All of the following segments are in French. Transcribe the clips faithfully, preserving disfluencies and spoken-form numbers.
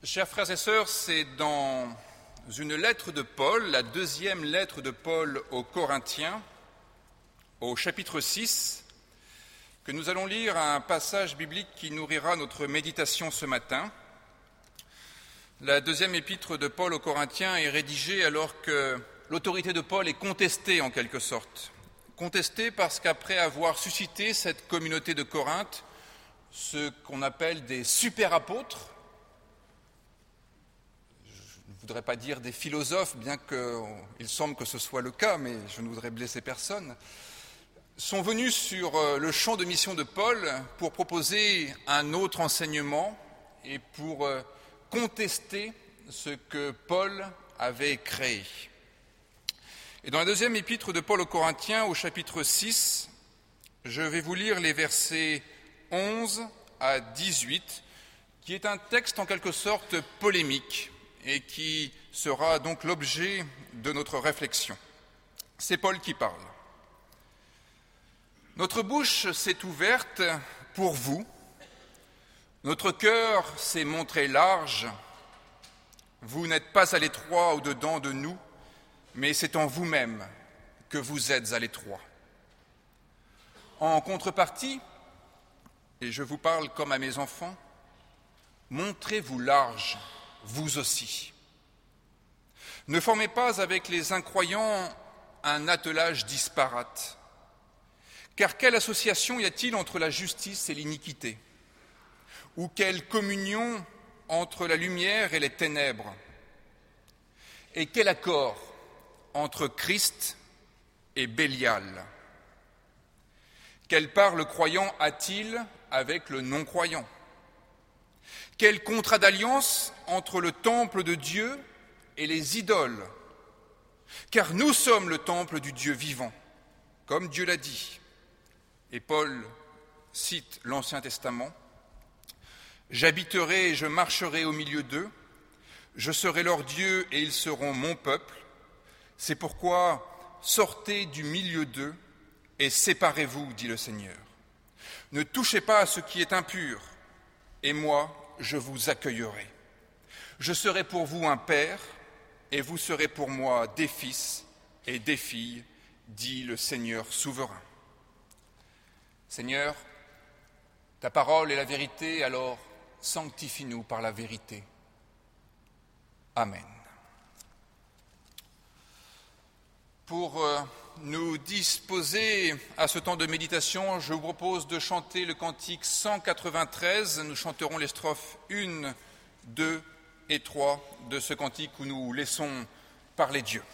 Chers frères et sœurs, c'est dans une lettre de Paul, la deuxième lettre de Paul aux Corinthiens, au chapitre six, que nous allons lire un passage biblique qui nourrira notre méditation ce matin. La deuxième épître de Paul aux Corinthiens est rédigée alors que l'autorité de Paul est contestée en quelque sorte. Contestée parce qu'après avoir suscité cette communauté de Corinthe, ce qu'on appelle des super-apôtres, je ne voudrais pas dire des philosophes, bien qu'il semble que ce soit le cas, mais je ne voudrais blesser personne, sont venus sur le champ de mission de Paul pour proposer un autre enseignement et pour contester ce que Paul avait créé. Et dans la deuxième épître de Paul aux Corinthiens, au chapitre six, je vais vous lire les versets onze à dix-huit, qui est un texte en quelque sorte polémique et qui sera donc l'objet de notre réflexion. C'est Paul qui parle. Notre bouche s'est ouverte pour vous, notre cœur s'est montré large, vous n'êtes pas à l'étroit au-dedans de nous, mais c'est en vous-même que vous êtes à l'étroit. En contrepartie, et je vous parle comme à mes enfants, montrez-vous large, vous aussi. Ne formez pas avec les incroyants un attelage disparate, car quelle association y a-t-il entre la justice et l'iniquité? Ou quelle communion entre la lumière et les ténèbres? Et quel accord entre Christ et Bélial? Quelle part le croyant a-t-il avec le non-croyant? Quel contrat d'alliance entre le temple de Dieu et les idoles? Car nous sommes le temple du Dieu vivant, comme Dieu l'a dit. Et Paul cite l'Ancien Testament. « J'habiterai et je marcherai au milieu d'eux, je serai leur Dieu et ils seront mon peuple. C'est pourquoi sortez du milieu d'eux et séparez-vous, dit le Seigneur. Ne touchez pas à ce qui est impur, et moi, je vous accueillerai. Je serai pour vous un père, et vous serez pour moi des fils et des filles, dit le Seigneur souverain. » Seigneur, ta parole est la vérité, alors sanctifie-nous par la vérité. Amen. Pour euh, nous disposer à ce temps de méditation, je vous propose de chanter le cantique cent quatre-vingt-treize. Nous chanterons les strophes un, deux et trois de ce cantique où nous laissons parler Dieu.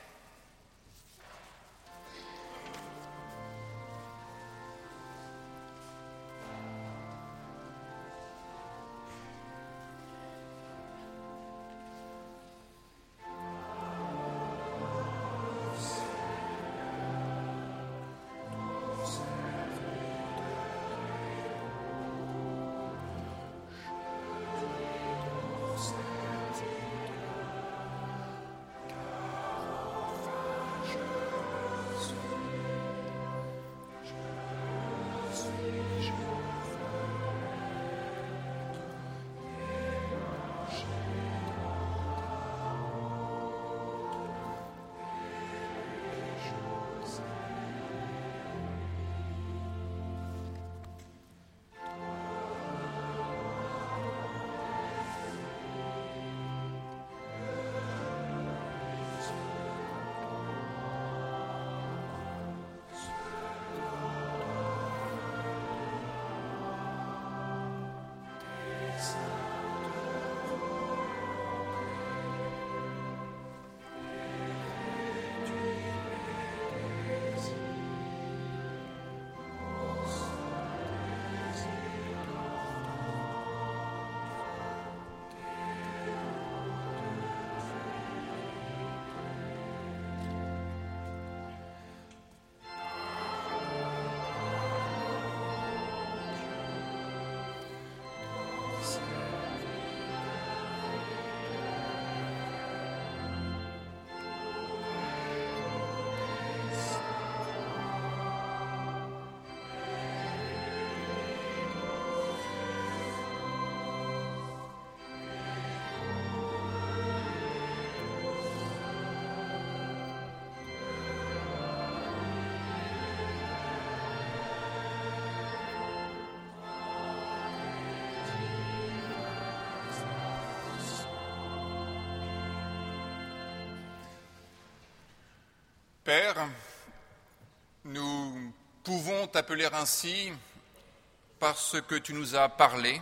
Père, nous pouvons t'appeler ainsi parce que tu nous as parlé,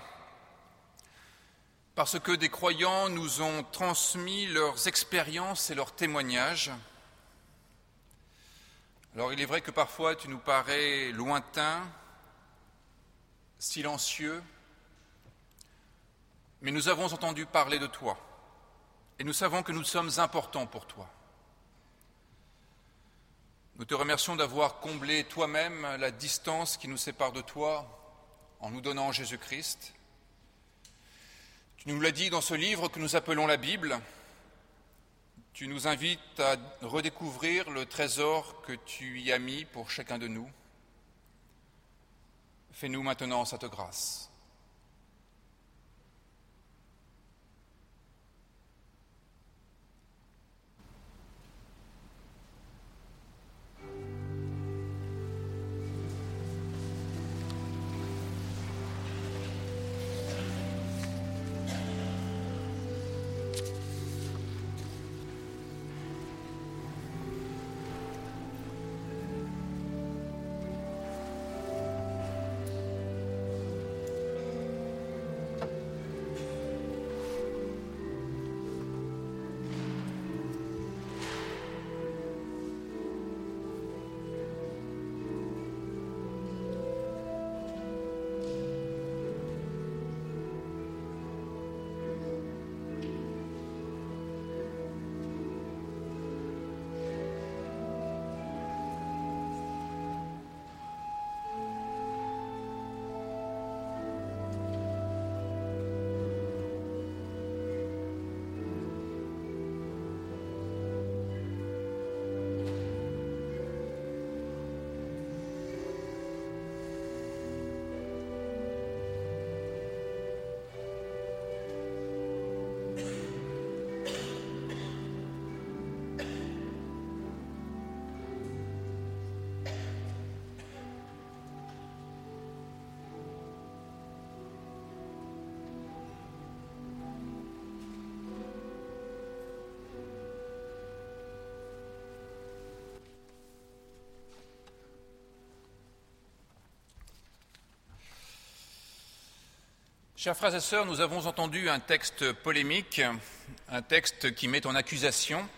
parce que des croyants nous ont transmis leurs expériences et leurs témoignages. Alors il est vrai que parfois tu nous parais lointain, silencieux, mais nous avons entendu parler de toi et nous savons que nous sommes importants pour toi. Nous te remercions d'avoir comblé toi-même la distance qui nous sépare de toi en nous donnant Jésus-Christ. Tu nous l'as dit dans ce livre que nous appelons la Bible. Tu nous invites à redécouvrir le trésor que tu y as mis pour chacun de nous. Fais-nous maintenant cette grâce. Chers frères et sœurs, nous avons entendu un texte polémique, un texte qui met en accusation.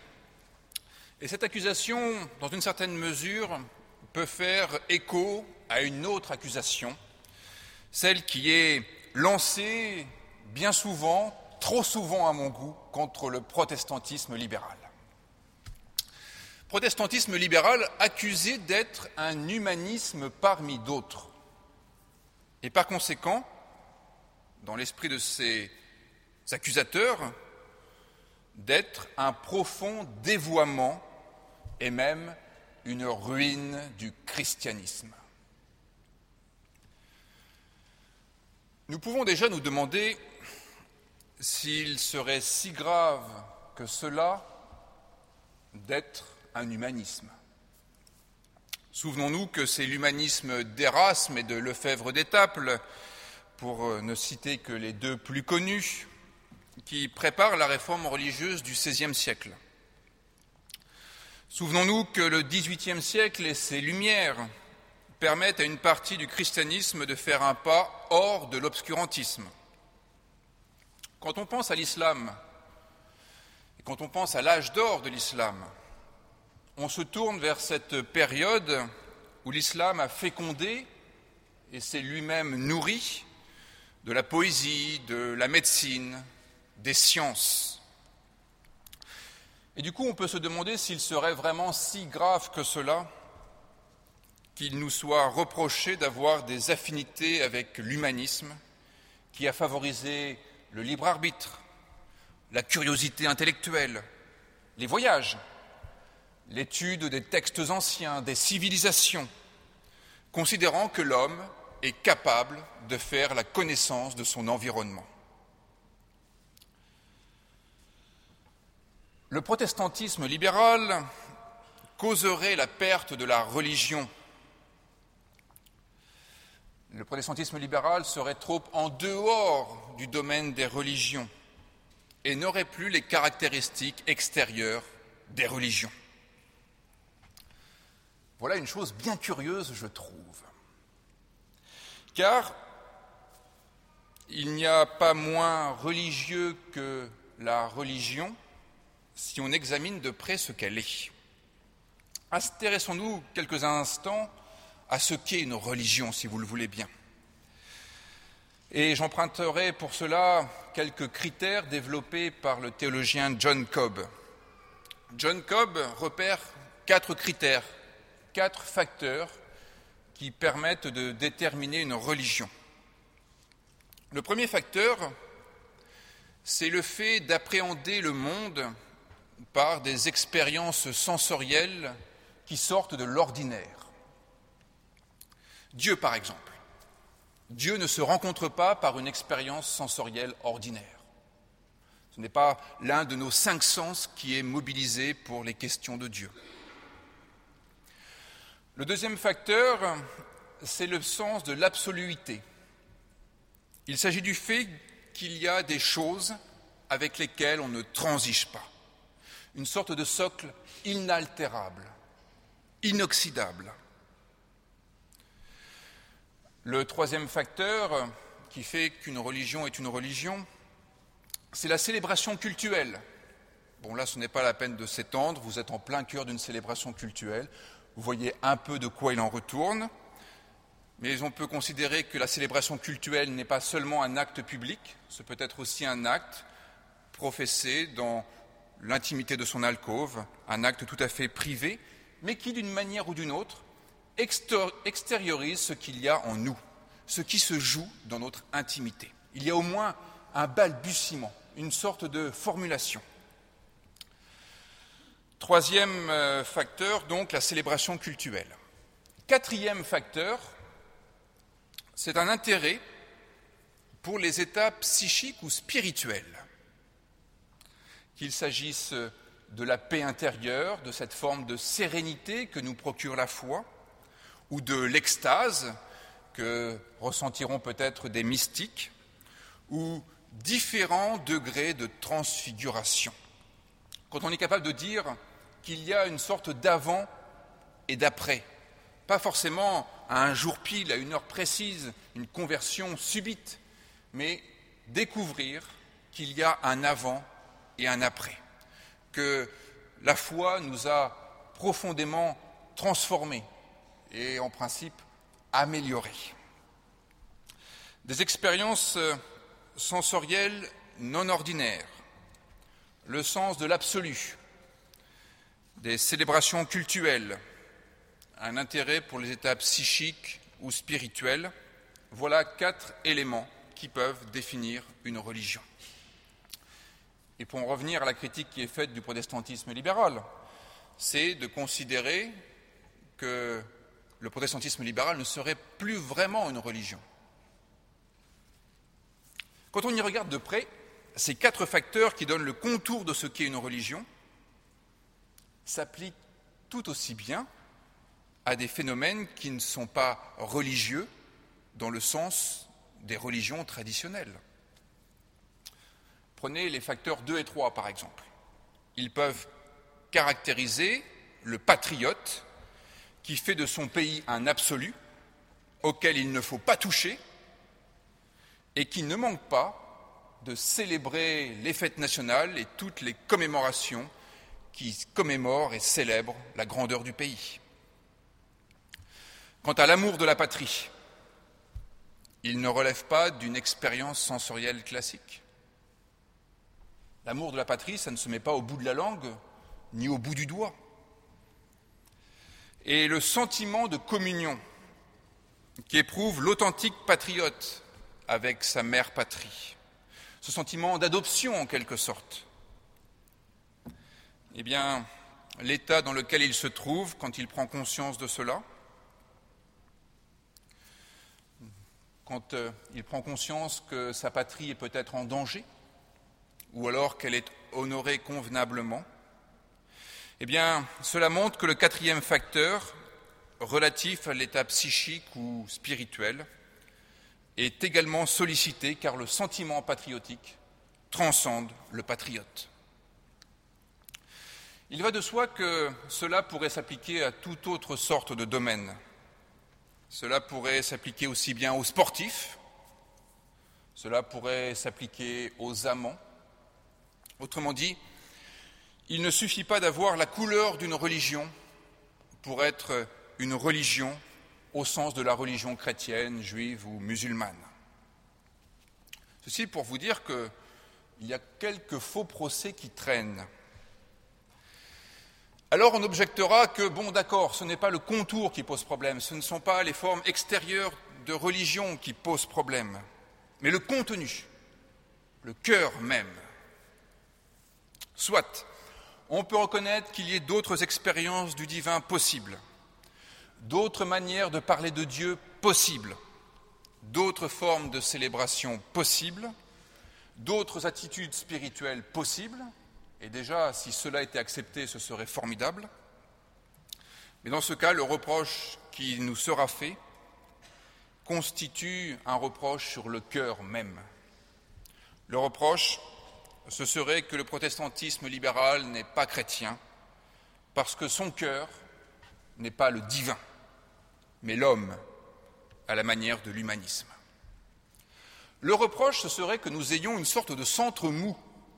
Et cette accusation, dans une certaine mesure, peut faire écho à une autre accusation, celle qui est lancée bien souvent, trop souvent à mon goût, contre le protestantisme libéral. Protestantisme libéral accusé d'être un humanisme parmi d'autres. Et par conséquent, dans l'esprit de ces accusateurs, d'être un profond dévoiement et même une ruine du christianisme. Nous pouvons déjà nous demander s'il serait si grave que cela d'être un humanisme. Souvenons-nous que c'est l'humanisme d'Érasme et de Lefebvre d'Étaples, pour ne citer que les deux plus connus, qui préparent la réforme religieuse du seizième siècle. Souvenons-nous que le dix-huitième siècle et ses lumières permettent à une partie du christianisme de faire un pas hors de l'obscurantisme. Quand on pense à l'islam, et quand on pense à l'âge d'or de l'islam, on se tourne vers cette période où l'islam a fécondé et s'est lui-même nourri de la poésie, de la médecine, des sciences. Et du coup, on peut se demander s'il serait vraiment si grave que cela qu'il nous soit reproché d'avoir des affinités avec l'humanisme qui a favorisé le libre arbitre, la curiosité intellectuelle, les voyages, l'étude des textes anciens, des civilisations, considérant que l'homme est capable de faire la connaissance de son environnement. Le protestantisme libéral causerait la perte de la religion. Le protestantisme libéral serait trop en dehors du domaine des religions et n'aurait plus les caractéristiques extérieures des religions. Voilà une chose bien curieuse, je trouve. Car il n'y a pas moins religieux que la religion si on examine de près ce qu'elle est. Intéressons-nous quelques instants à ce qu'est une religion, si vous le voulez bien. Et j'emprunterai pour cela quelques critères développés par le théologien John Cobb. John Cobb repère quatre critères, quatre facteurs qui permettent de déterminer une religion. Le premier facteur, c'est le fait d'appréhender le monde par des expériences sensorielles qui sortent de l'ordinaire. Dieu, par exemple. Dieu ne se rencontre pas par une expérience sensorielle ordinaire. Ce n'est pas l'un de nos cinq sens qui est mobilisé pour les questions de Dieu. Le deuxième facteur, c'est le sens de l'absoluité. Il s'agit du fait qu'il y a des choses avec lesquelles on ne transige pas. Une sorte de socle inaltérable, inoxydable. Le troisième facteur qui fait qu'une religion est une religion, c'est la célébration cultuelle. Bon, là, ce n'est pas la peine de s'étendre, vous êtes en plein cœur d'une célébration cultuelle, vous voyez un peu de quoi il en retourne, mais on peut considérer que la célébration cultuelle n'est pas seulement un acte public, ce peut être aussi un acte professé dans l'intimité de son alcôve, un acte tout à fait privé, mais qui, d'une manière ou d'une autre, extériorise ce qu'il y a en nous, ce qui se joue dans notre intimité. Il y a au moins un balbutiement, une sorte de formulation. Troisième facteur, donc, la célébration cultuelle. Quatrième facteur, c'est un intérêt pour les états psychiques ou spirituels. Qu'il s'agisse de la paix intérieure, de cette forme de sérénité que nous procure la foi, ou de l'extase que ressentiront peut-être des mystiques, ou différents degrés de transfiguration. Quand on est capable de dire qu'il y a une sorte d'avant et d'après, pas forcément à un jour pile, à une heure précise, une conversion subite, mais découvrir qu'il y a un avant et un après, que la foi nous a profondément transformés et en principe améliorés. Des expériences sensorielles non ordinaires, le sens de l'absolu, des célébrations cultuelles, un intérêt pour les états psychiques ou spirituels, voilà quatre éléments qui peuvent définir une religion. Et pour en revenir à la critique qui est faite du protestantisme libéral, c'est de considérer que le protestantisme libéral ne serait plus vraiment une religion. Quand on y regarde de près, ces quatre facteurs qui donnent le contour de ce qu'est une religion s'appliquent tout aussi bien à des phénomènes qui ne sont pas religieux dans le sens des religions traditionnelles. Prenez les facteurs deux et trois, par exemple. Ils peuvent caractériser le patriote qui fait de son pays un absolu auquel il ne faut pas toucher et qui ne manque pas de célébrer les fêtes nationales et toutes les commémorations qui commémorent et célèbrent la grandeur du pays. Quant à l'amour de la patrie, il ne relève pas d'une expérience sensorielle classique. L'amour de la patrie, ça ne se met pas au bout de la langue, ni au bout du doigt. Et le sentiment de communion qu'éprouve l'authentique patriote avec sa mère patrie, ce sentiment d'adoption en quelque sorte, eh bien, l'état dans lequel il se trouve quand il prend conscience de cela, quand euh, il prend conscience que sa patrie est peut-être en danger, ou alors qu'elle est honorée convenablement, eh bien, cela montre que le quatrième facteur, relatif à l'état psychique ou spirituel, est également sollicité car le sentiment patriotique transcende le patriote. Il va de soi que cela pourrait s'appliquer à toute autre sorte de domaine. Cela pourrait s'appliquer aussi bien aux sportifs, cela pourrait s'appliquer aux amants. Autrement dit, il ne suffit pas d'avoir la couleur d'une religion pour être une religion au sens de la religion chrétienne, juive ou musulmane. Ceci pour vous dire qu'il y a quelques faux procès qui traînent. Alors on objectera que, bon d'accord, ce n'est pas le contour qui pose problème, ce ne sont pas les formes extérieures de religion qui posent problème, mais le contenu, le cœur même. Soit, on peut reconnaître qu'il y ait d'autres expériences du divin possibles, d'autres manières de parler de Dieu possibles, d'autres formes de célébration possibles, d'autres attitudes spirituelles possibles, et déjà, si cela était accepté, ce serait formidable. Mais dans ce cas, le reproche qui nous sera fait constitue un reproche sur le cœur même. Le reproche, ce serait que le protestantisme libéral n'est pas chrétien, parce que son cœur n'est pas le divin, mais l'homme, à la manière de l'humanisme. Le reproche, ce serait que nous ayons une sorte de centre mou.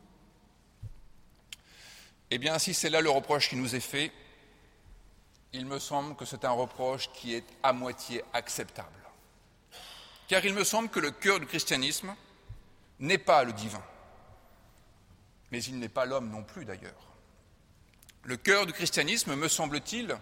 Eh bien, si c'est là le reproche qui nous est fait, il me semble que c'est un reproche qui est à moitié acceptable. Car il me semble que le cœur du christianisme n'est pas le divin, mais il n'est pas l'homme non plus d'ailleurs. Le cœur du christianisme, me semble-t-il,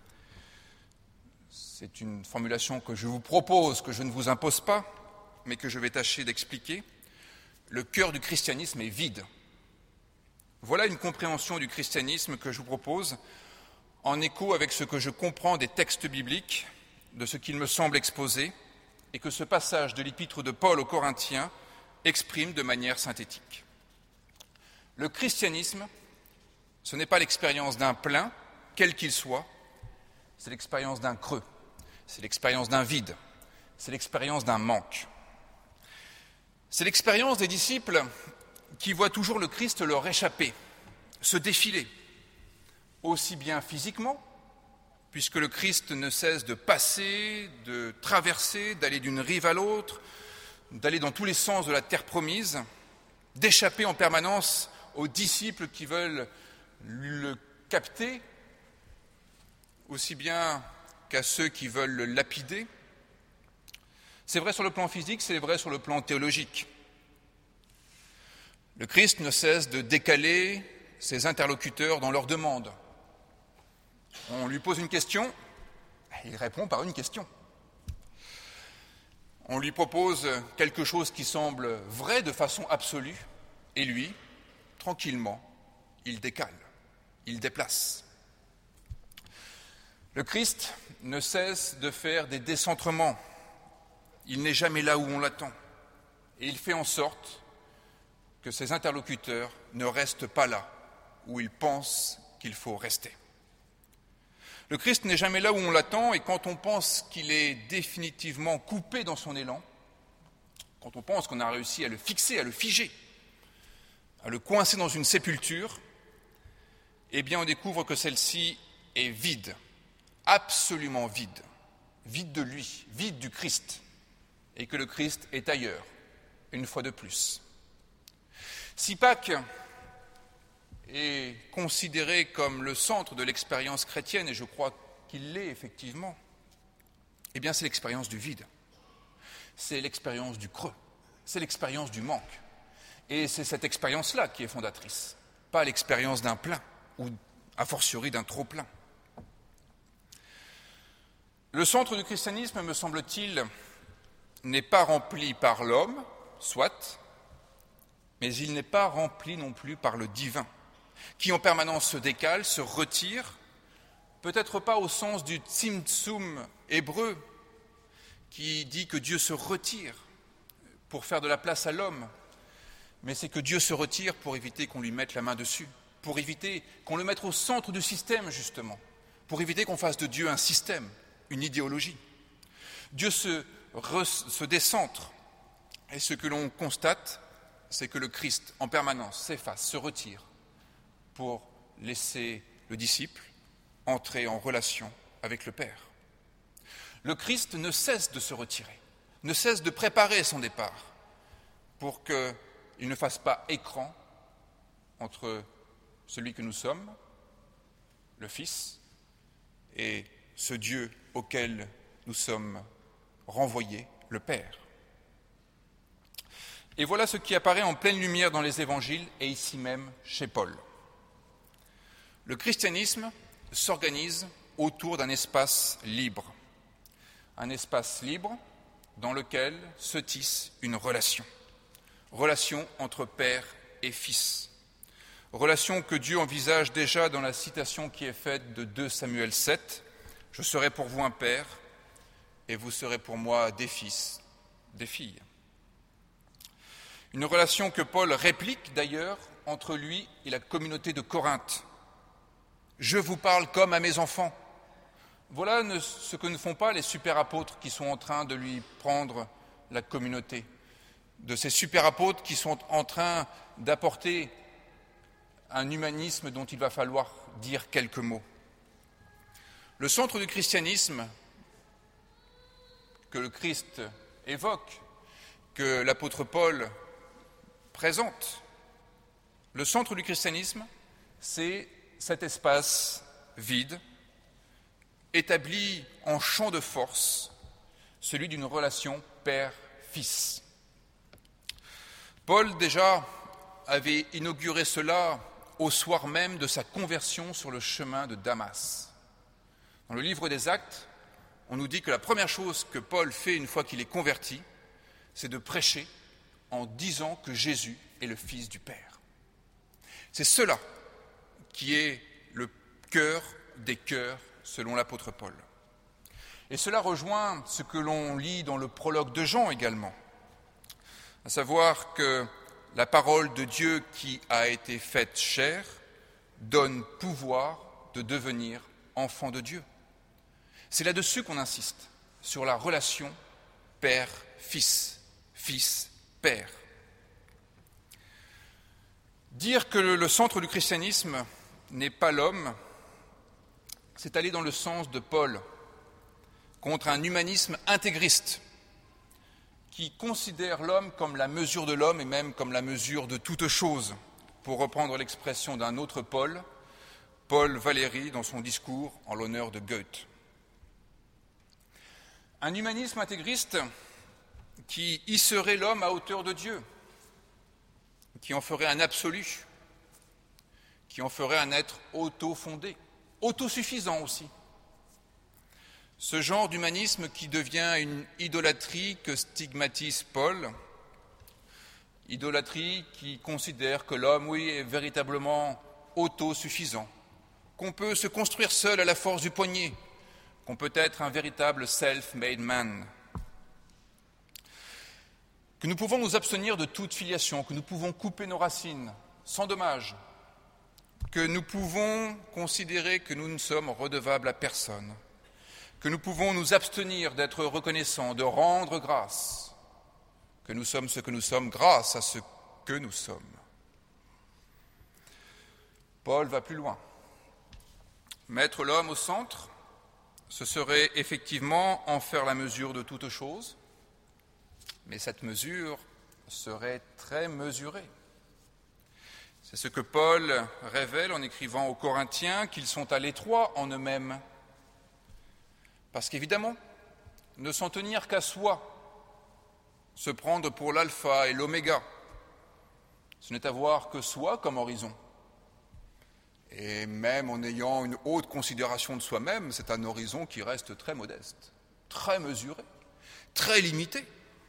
c'est une formulation que je vous propose, que je ne vous impose pas, mais que je vais tâcher d'expliquer, le cœur du christianisme est vide. Voilà une compréhension du christianisme que je vous propose, en écho avec ce que je comprends des textes bibliques, de ce qu'il me semble exposé, et que ce passage de l'épître de Paul aux Corinthiens exprime de manière synthétique. Le christianisme, ce n'est pas l'expérience d'un plein, quel qu'il soit, c'est l'expérience d'un creux, c'est l'expérience d'un vide, c'est l'expérience d'un manque. C'est l'expérience des disciples qui voient toujours le Christ leur échapper, se défiler, aussi bien physiquement, puisque le Christ ne cesse de passer, de traverser, d'aller d'une rive à l'autre, d'aller dans tous les sens de la terre promise, d'échapper en permanence aux disciples qui veulent le capter, aussi bien qu'à ceux qui veulent le lapider. C'est vrai sur le plan physique, c'est vrai sur le plan théologique. Le Christ ne cesse de décaler ses interlocuteurs dans leurs demandes. On lui pose une question, il répond par une question. On lui propose quelque chose qui semble vrai de façon absolue, et lui, tranquillement, il décale, il déplace. Le Christ ne cesse de faire des décentrements. Il n'est jamais là où on l'attend. Et il fait en sorte que ses interlocuteurs ne restent pas là où ils pensent qu'il faut rester. Le Christ n'est jamais là où on l'attend, et quand on pense qu'il est définitivement coupé dans son élan, quand on pense qu'on a réussi à le fixer, à le figer, à le coincer dans une sépulture, eh bien on découvre que celle-ci est vide, absolument vide, vide de lui, vide du Christ, et que le Christ est ailleurs, une fois de plus. Si Pâques est considéré comme le centre de l'expérience chrétienne, et je crois qu'il l'est effectivement, eh bien c'est l'expérience du vide, c'est l'expérience du creux, c'est l'expérience du manque. Et c'est cette expérience-là qui est fondatrice, pas l'expérience d'un plein, ou a fortiori d'un trop-plein. Le centre du christianisme, me semble-t-il, n'est pas rempli par l'homme, soit, mais il n'est pas rempli non plus par le divin, qui en permanence se décale, se retire, peut-être pas au sens du tzimtzum hébreu, qui dit que Dieu se retire pour faire de la place à l'homme, mais c'est que Dieu se retire pour éviter qu'on lui mette la main dessus, pour éviter qu'on le mette au centre du système, justement, pour éviter qu'on fasse de Dieu un système, une idéologie. Dieu se, re, se décentre, et ce que l'on constate, c'est que le Christ, en permanence, s'efface, se retire, pour laisser le disciple entrer en relation avec le Père. Le Christ ne cesse de se retirer, ne cesse de préparer son départ pour qu'il ne fasse pas écran entre celui que nous sommes, le Fils, et ce Dieu auquel nous sommes renvoyés, le Père. Et voilà ce qui apparaît en pleine lumière dans les évangiles et ici même chez Paul. Le christianisme s'organise autour d'un espace libre. Un espace libre dans lequel se tisse une relation. Relation entre père et fils. Relation que Dieu envisage déjà dans la citation qui est faite de deux Samuel sept. « Je serai pour vous un père, et vous serez pour moi des fils, des filles. » Une relation que Paul réplique d'ailleurs entre lui et la communauté de Corinthe. « Je vous parle comme à mes enfants. » Voilà ce que ne font pas les super apôtres qui sont en train de lui prendre la communauté, de ces super apôtres qui sont en train d'apporter un humanisme dont il va falloir dire quelques mots. Le centre du christianisme que le Christ évoque, que l'apôtre Paul présente, le centre du christianisme, c'est cet espace vide, établi en champ de force, celui d'une relation père-fils. Paul, déjà, avait inauguré cela au soir même de sa conversion sur le chemin de Damas. Dans le livre des Actes, on nous dit que la première chose que Paul fait une fois qu'il est converti, c'est de prêcher en disant que Jésus est le Fils du Père. C'est cela qui est le cœur des cœurs selon l'apôtre Paul. Et cela rejoint ce que l'on lit dans le prologue de Jean également, à savoir que la parole de Dieu qui a été faite chair donne pouvoir de devenir enfant de Dieu. C'est là-dessus qu'on insiste, sur la relation père-fils, fils-père. Dire que le centre du christianisme n'est pas l'homme, c'est aller dans le sens de Paul, contre un humanisme intégriste, qui considère l'homme comme la mesure de l'homme et même comme la mesure de toute chose, pour reprendre l'expression d'un autre Paul, Paul Valéry, dans son discours en l'honneur de Goethe. Un humanisme intégriste qui hisserait l'homme à hauteur de Dieu, qui en ferait un absolu, qui en ferait un être auto-fondé, autosuffisant aussi. Ce genre d'humanisme qui devient une idolâtrie que stigmatise Paul, idolâtrie qui considère que l'homme, oui, est véritablement autosuffisant, qu'on peut se construire seul à la force du poignet, qu'on peut être un véritable self-made man, que nous pouvons nous abstenir de toute filiation, que nous pouvons couper nos racines sans dommage, que nous pouvons considérer que nous ne sommes redevables à personne, que nous pouvons nous abstenir d'être reconnaissants, de rendre grâce, que nous sommes ce que nous sommes grâce à ce que nous sommes. Paul va plus loin. Mettre l'homme au centre, ce serait effectivement en faire la mesure de toute chose, mais cette mesure serait très mesurée. C'est ce que Paul révèle en écrivant aux Corinthiens qu'ils sont à l'étroit en eux-mêmes. Parce qu'évidemment, ne s'en tenir qu'à soi, se prendre pour l'alpha et l'oméga, ce n'est avoir que soi comme horizon. Et même en ayant une haute considération de soi-même, c'est un horizon qui reste très modeste, très mesuré, très limité.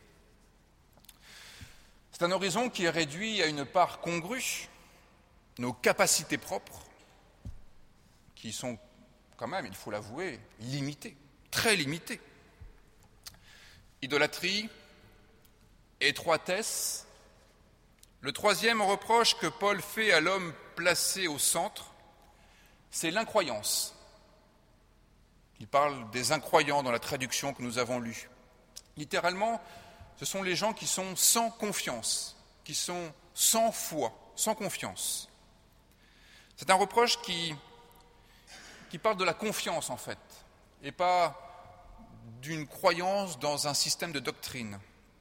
C'est un horizon qui est réduit à une part congrue, nos capacités propres, qui sont quand même, il faut l'avouer, limitées, très limitées. Idolâtrie, étroitesse. Le troisième reproche que Paul fait à l'homme placé au centre, c'est l'incroyance. Il parle des incroyants dans la traduction que nous avons lue. Littéralement, ce sont les gens qui sont sans confiance, qui sont sans foi, sans confiance. C'est un reproche qui, qui parle de la confiance, en fait, et pas d'une croyance dans un système de doctrine.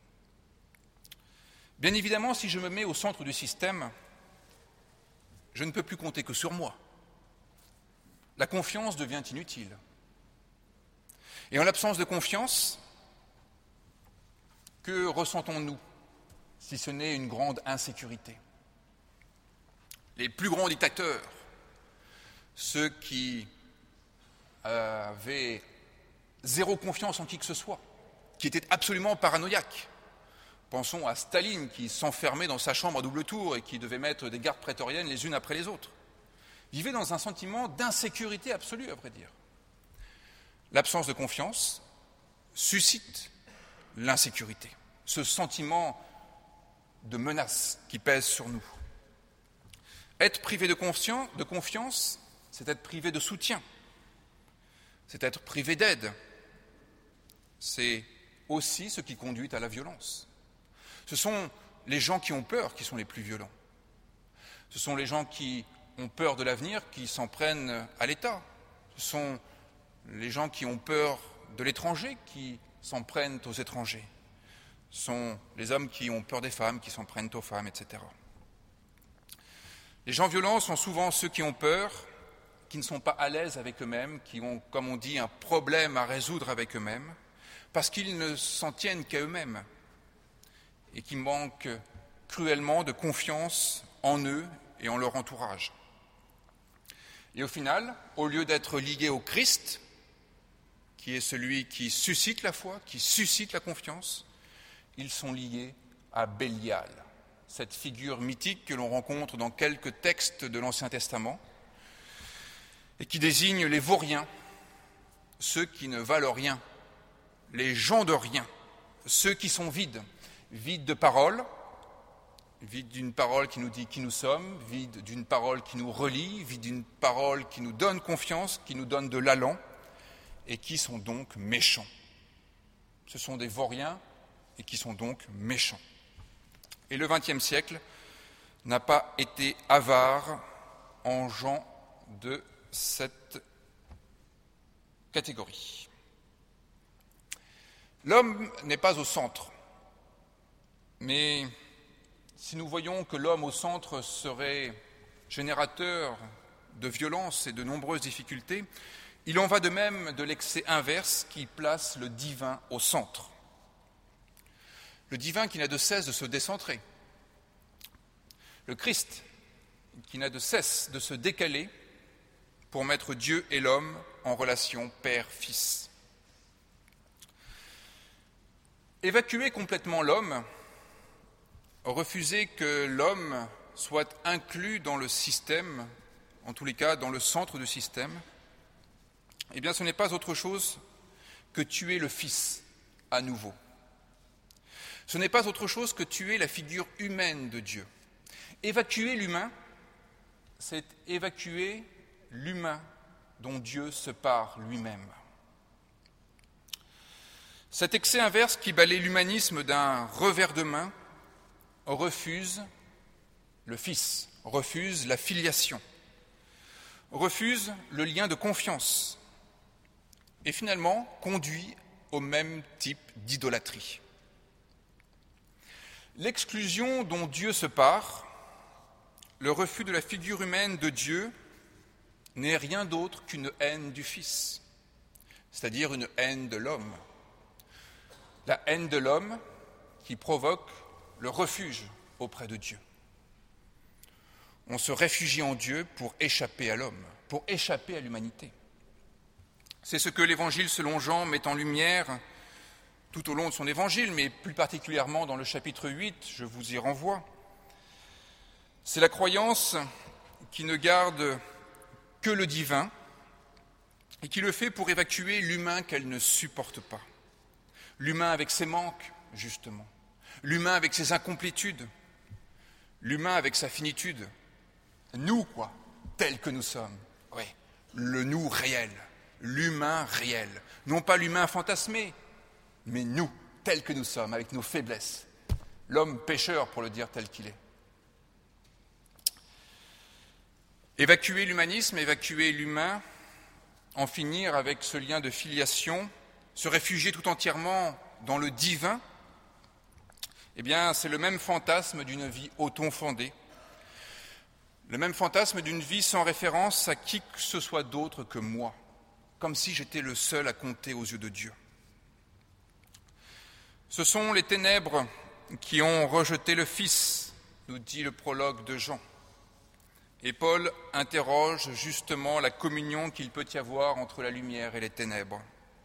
Bien évidemment, si je me mets au centre du système, je ne peux plus compter que sur moi. La confiance devient inutile. Et en l'absence de confiance, que ressentons-nous, si ce n'est une grande insécurité ? Les plus grands dictateurs, ceux qui avaient zéro confiance en qui que ce soit, qui étaient absolument paranoïaques. Pensons à Staline qui s'enfermait dans sa chambre à double tour et qui devait mettre des gardes prétoriennes les unes après les autres. Vivait dans un sentiment d'insécurité absolue, à vrai dire. L'absence de confiance suscite l'insécurité, ce sentiment de menace qui pèse sur nous. Être privé de confiance, de confiance, c'est être privé de soutien, c'est être privé d'aide. C'est aussi ce qui conduit à la violence. Ce sont les gens qui ont peur qui sont les plus violents. Ce sont les gens qui ont peur de l'avenir qui s'en prennent à l'État. Ce sont les gens qui ont peur de l'étranger qui s'en prennent aux étrangers. Ce sont les hommes qui ont peur des femmes qui s'en prennent aux femmes, et cetera. Les gens violents sont souvent ceux qui ont peur, qui ne sont pas à l'aise avec eux-mêmes, qui ont, comme on dit, un problème à résoudre avec eux-mêmes, parce qu'ils ne s'en tiennent qu'à eux-mêmes et qui manquent cruellement de confiance en eux et en leur entourage. Et au final, au lieu d'être liés au Christ, qui est celui qui suscite la foi, qui suscite la confiance, ils sont liés à Bélial, cette figure mythique que l'on rencontre dans quelques textes de l'Ancien Testament et qui désigne les vauriens, ceux qui ne valent rien, les gens de rien, ceux qui sont vides, vides de parole, vides d'une parole qui nous dit qui nous sommes, vides d'une parole qui nous relie, vides d'une parole qui nous donne confiance, qui nous donne de l'allant, et qui sont donc méchants. Ce sont des vauriens et qui sont donc méchants. Et le vingtième siècle n'a pas été avare en gens de cette catégorie. L'homme n'est pas au centre, mais si nous voyons que l'homme au centre serait générateur de violence et de nombreuses difficultés, il en va de même de l'excès inverse qui place le divin au centre. Le divin qui n'a de cesse de se décentrer. Le Christ qui n'a de cesse de se décaler pour mettre Dieu et l'homme en relation père-fils. Évacuer complètement l'homme, refuser que l'homme soit inclus dans le système, en tous les cas dans le centre du système, eh bien ce n'est pas autre chose que tuer le Fils à nouveau. Ce n'est pas autre chose que tuer la figure humaine de Dieu. Évacuer l'humain, c'est évacuer l'humain dont Dieu se part lui-même. Cet excès inverse qui balaie l'humanisme d'un revers de main refuse le Fils, refuse la filiation, refuse le lien de confiance et finalement conduit au même type d'idolâtrie. L'exclusion dont Dieu se part, le refus de la figure humaine de Dieu, n'est rien d'autre qu'une haine du Fils, c'est-à-dire une haine de l'homme. La haine de l'homme qui provoque le refuge auprès de Dieu. On se réfugie en Dieu pour échapper à l'homme, pour échapper à l'humanité. C'est ce que l'Évangile selon Jean met en lumière tout au long de son évangile, mais plus particulièrement dans le chapitre huit, je vous y renvoie. C'est la croyance qui ne garde que le divin et qui le fait pour évacuer l'humain qu'elle ne supporte pas. L'humain avec ses manques, justement. L'humain avec ses incomplétudes. L'humain avec sa finitude. Nous, quoi, tels que nous sommes. Oui, le nous réel, l'humain réel. Non pas l'humain fantasmé, mais nous, tels que nous sommes, avec nos faiblesses. L'homme pécheur, pour le dire tel qu'il est. Évacuer l'humanisme, évacuer l'humain, en finir avec ce lien de filiation, se réfugier tout entièrement dans le divin, eh bien, c'est le même fantasme d'une vie auto-fondée, le même fantasme d'une vie sans référence à qui que ce soit d'autre que moi, comme si j'étais le seul à compter aux yeux de Dieu. Ce sont les ténèbres qui ont rejeté le Fils, nous dit le prologue de Jean. Et Paul interroge justement la communion qu'il peut y avoir entre la lumière et les ténèbres.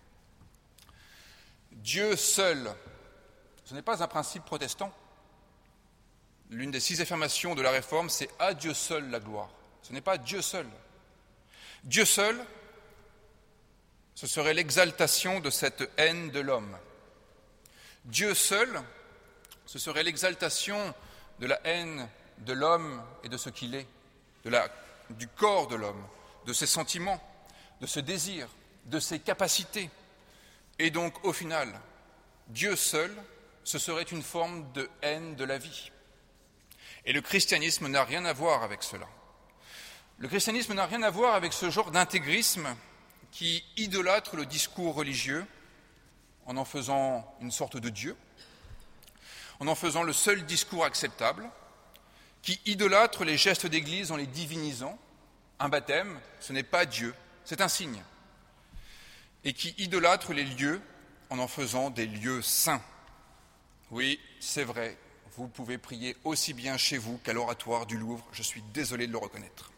Dieu seul, ce n'est pas un principe protestant. L'une des six affirmations de la Réforme, c'est « à Dieu seul la gloire ». Ce n'est pas Dieu seul. Dieu seul, ce serait l'exaltation de cette haine de l'homme. Dieu seul, ce serait l'exaltation de la haine de l'homme et de ce qu'il est, de la, du corps de l'homme, de ses sentiments, de ses désirs, de ses capacités. Et donc, au final, Dieu seul, ce serait une forme de haine de la vie. Et le christianisme n'a rien à voir avec cela. Le christianisme n'a rien à voir avec ce genre d'intégrisme qui idolâtre le discours religieux en en faisant une sorte de Dieu, en en faisant le seul discours acceptable, qui idolâtre les gestes d'Église en les divinisant. Un baptême, ce n'est pas Dieu, c'est un signe. Et qui idolâtre les lieux en en faisant des lieux saints. Oui, c'est vrai, vous pouvez prier aussi bien chez vous qu'à l'oratoire du Louvre, je suis désolé de le reconnaître.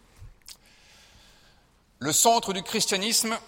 Le centre du christianisme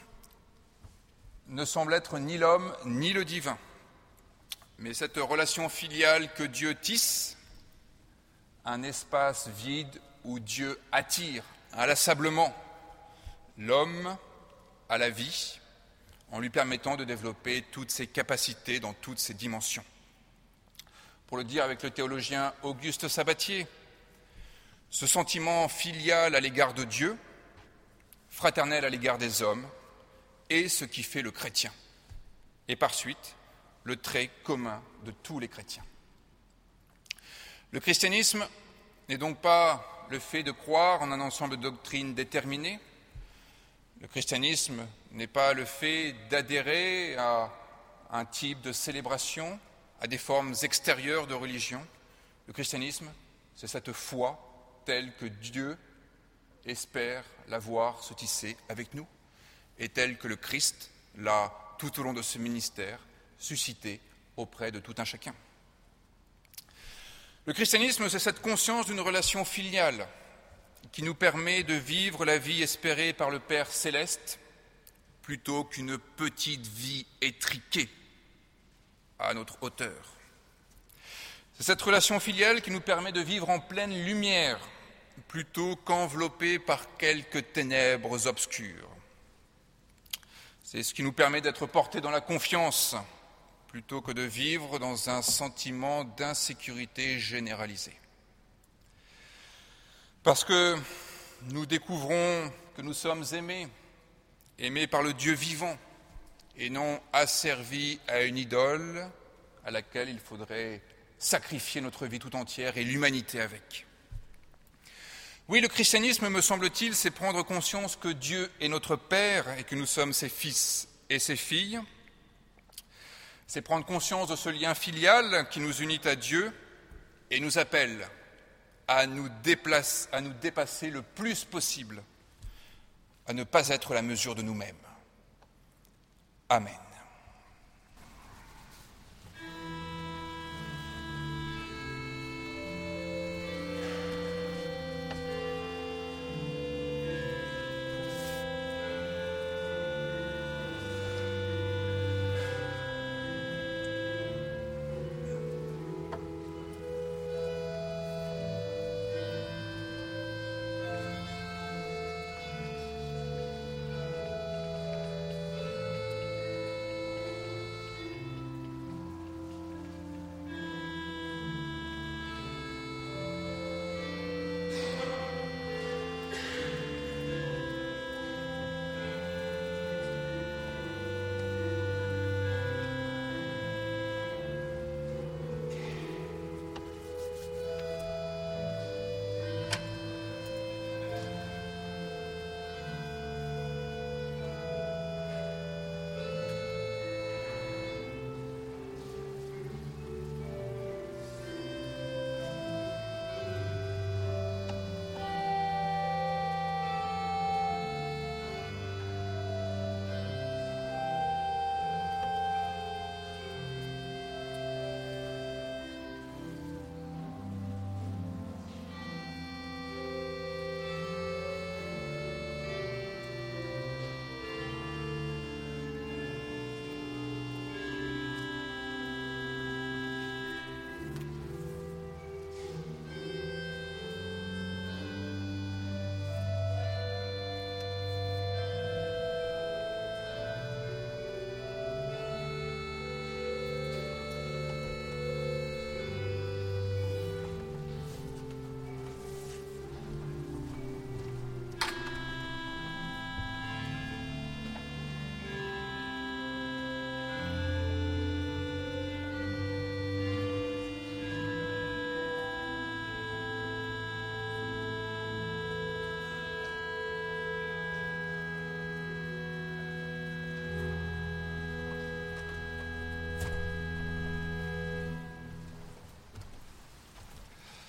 ne semble être ni l'homme ni le divin, mais cette relation filiale que Dieu tisse, un espace vide où Dieu attire inlassablement l'homme à la vie en lui permettant de développer toutes ses capacités dans toutes ses dimensions. Pour le dire avec le théologien Auguste Sabatier, ce sentiment filial à l'égard de Dieu, fraternel à l'égard des hommes, est ce qui fait le chrétien, et par suite le trait commun de tous les chrétiens. Le christianisme n'est donc pas le fait de croire en un ensemble de doctrines déterminées. Le christianisme n'est pas le fait d'adhérer à un type de célébration, à des formes extérieures de religion. Le christianisme, c'est cette foi telle que Dieu espère la voir se tisser avec nous et telle que le Christ l'a, tout au long de ce ministère, suscité auprès de tout un chacun. Le christianisme, c'est cette conscience d'une relation filiale qui nous permet de vivre la vie espérée par le Père céleste plutôt qu'une petite vie étriquée à notre hauteur. C'est cette relation filiale qui nous permet de vivre en pleine lumière plutôt qu'enveloppés par quelques ténèbres obscures. C'est ce qui nous permet d'être portés dans la confiance plutôt que de vivre dans un sentiment d'insécurité généralisée. Parce que nous découvrons que nous sommes aimés, aimés par le Dieu vivant, et non asservis à une idole à laquelle il faudrait sacrifier notre vie tout entière et l'humanité avec. Oui, le christianisme, me semble-t-il, c'est prendre conscience que Dieu est notre Père et que nous sommes ses fils et ses filles. C'est prendre conscience de ce lien filial qui nous unit à Dieu et nous appelle à nous, déplacer, à nous dépasser le plus possible, à ne pas être la mesure de nous-mêmes. Amen.